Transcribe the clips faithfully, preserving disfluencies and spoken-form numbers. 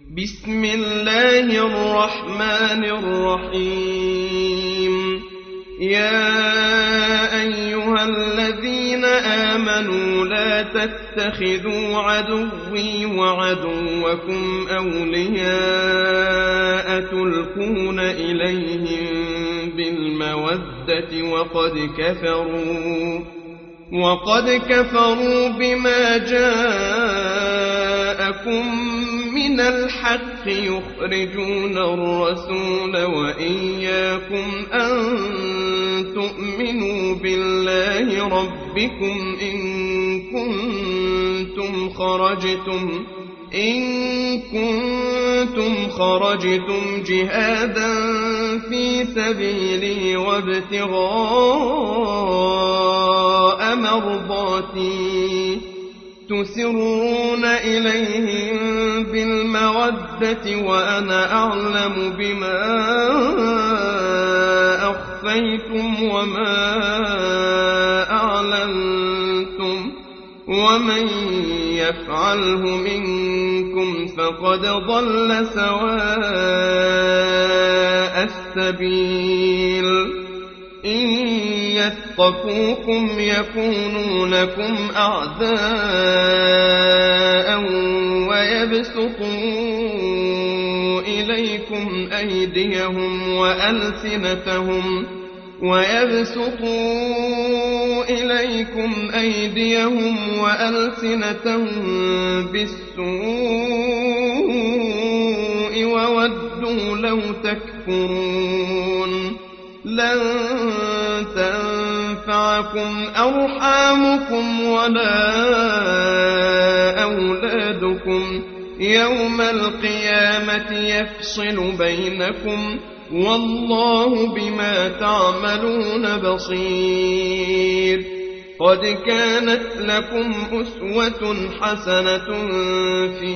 بسم الله الرحمن الرحيم. يا أيها الذين آمنوا لا تتخذوا عدوي وعدوكم أولياء تلقون إليهم بالمودة وقد كفروا وقد كفروا بما جاءكم من الحق يخرجون الرسول وإياكم أن تؤمنوا بالله ربكم إن كنتم خرجتم إن كنتم خرجتم جهادا في سبيلي وابتغاء مرضاتي تسرون إليهم بالمودة وأنا أعلم بما أخفيتم وما أعلنتم ومن يفعله منكم فقد ضل سواء السبيل. إن يثقفوكم يكونوا لكم أعداء ويبسطوا إليكم أيديهم وألسنتهم ويبسطوا إليكم أيديهم وألسنتهم بالسوء وودوا لو تكفرون. لن تنفعكم أرحامكم ولا أولادكم يوم القيامة يفصل بينكم والله بما تعملون بصير. قد كانت لكم أسوة حسنة في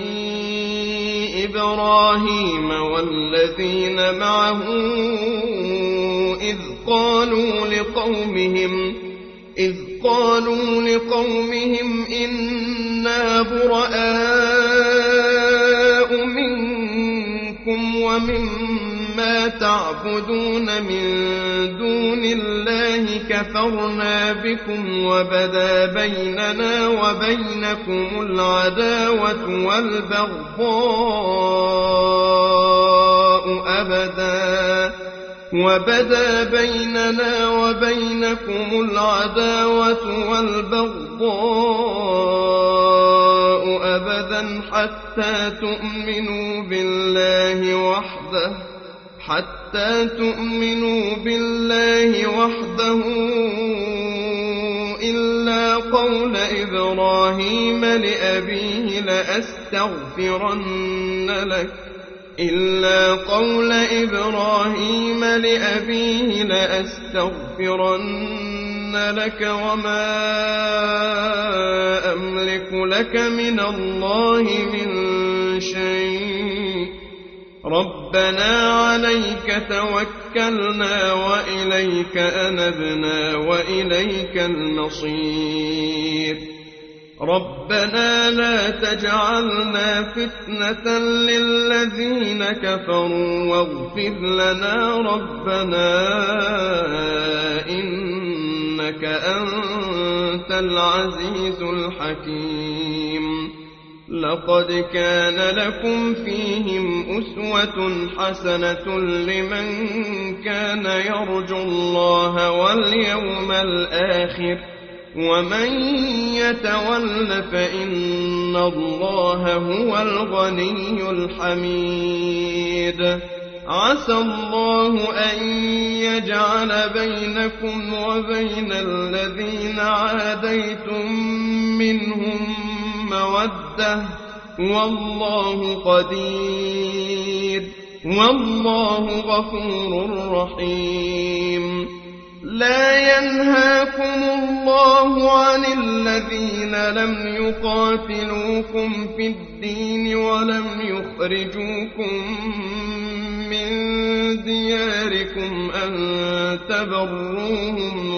إبراهيم والذين معه إذ قالوا لقومهم إذ قالوا لقومهم إنا براء منكم ومما تعبدون من دون الله كفرنا بكم وبدا بيننا وبينكم العداوة والبغضاء أبدا وبدا بيننا وبينكم العداوة والبغضاء أبدا حتى تؤمنوا بالله وحده حتى تؤمنوا بالله وحده إلا قول إبراهيم لأبيه لأستغفرن لك إلا قول إبراهيم لأبيه لأستغفرن لك وما أملك لك من الله من شيء ربنا عليك توكلنا وإليك أنبنا وإليك المصير. ربنا لا تجعلنا فتنة للذين كفروا واغفر لنا ربنا إنك أنت العزيز الحكيم. لقد كان لكم فيهم أسوة حسنة لمن كان يرجو الله واليوم الآخر ومن يتول فإن الله هو الغني الحميد. عسى الله أن يجعل بينكم وبين الذين عاديتم منهم مودة والله قدير والله غفور رحيم. لا ينهاكم الله عن الذين لم يقاتلوكم في الدين ولم يخرجوكم من دياركم أن تبروهم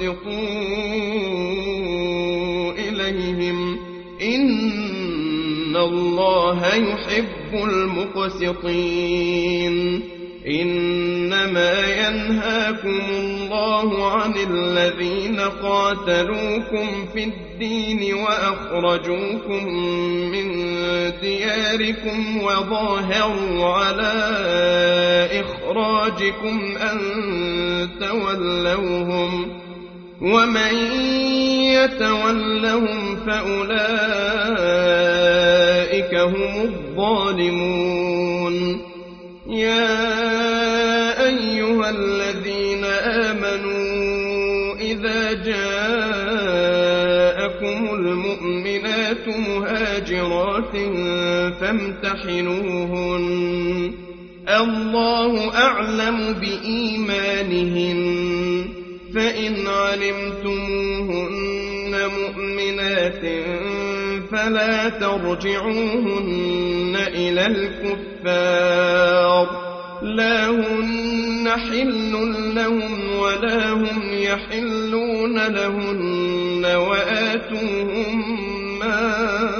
وتقسطوا إليهم إن إن الله يحب المقسطين إنما ينهاكم الله عن الذين قاتلوكم في الدين وأخرجوكم من دياركم وظاهروا على إخراجكم أن تولوهم ومن يتولهم فأولئك هم الظالمون يا أيها الذين آمنوا إذا جاءكم المؤمنات مهاجرات فامتحنوهن الله أعلم بإيمانهن فإن علمتموهن مؤمنات فلا ترجعوهن إلى الكفار لا هن حل لهم ولا هم يحلون لهن وآتوهم ما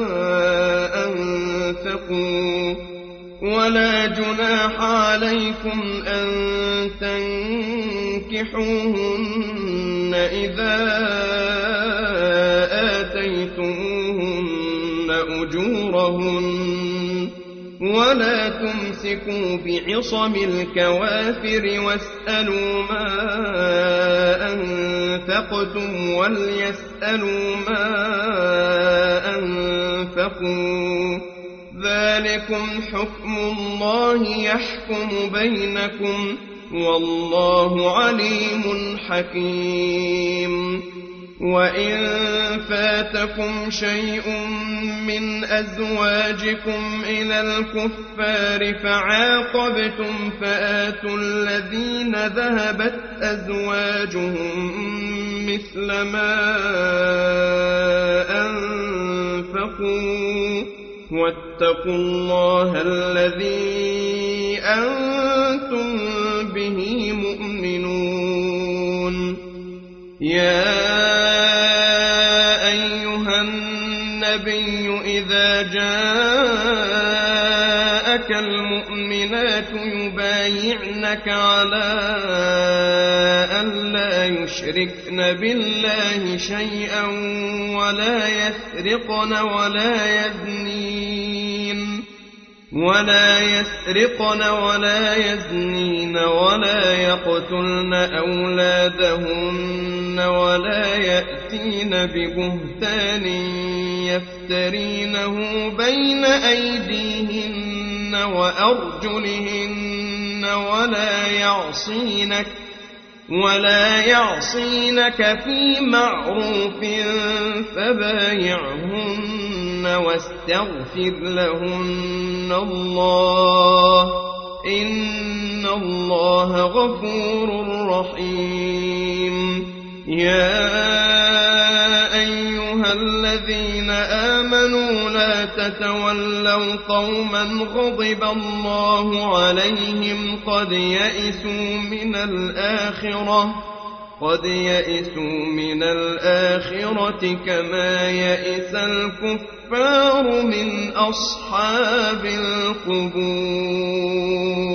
أنفقوا ولا جناح عليكم أن تنكحوهن إذا آتيتموهن أجورهن ولا تمسكوا بعصم الكوافر واسألوا ما أنفقتم وليسألوا ما أنفقوا ذلكم حكم الله يحكم بينكم والله عليم حكيم وإن فاتكم شيء من أزواجكم إلى الكفار فعاقبتم فآتوا الذين ذهبت أزواجهم مثل ما أنفقوا واتقوا الله الذي أنتم به مؤمنون يا أيها النبي إذا جاءك المؤمنات يبايعنك على أن لا يشركن بالله شيئا ولا يسرقن ولا يزنين ولا يسرقن ولا يزنين ولا يقتلن أولادهن ولا يأتين ببهتان يفترينه بين أيديهن وأرجلهن ولا يعصينك ولا يعصينك في معروف فبايعهن واستغفر لهن الله إن الله غفور رحيم يا أيها الذين آمنوا لا تتولوا قوما غضب الله عليهم قد يئسوا من الآخرة قد يئسوا من الآخرة كما يئس الكفار من أصحاب القبور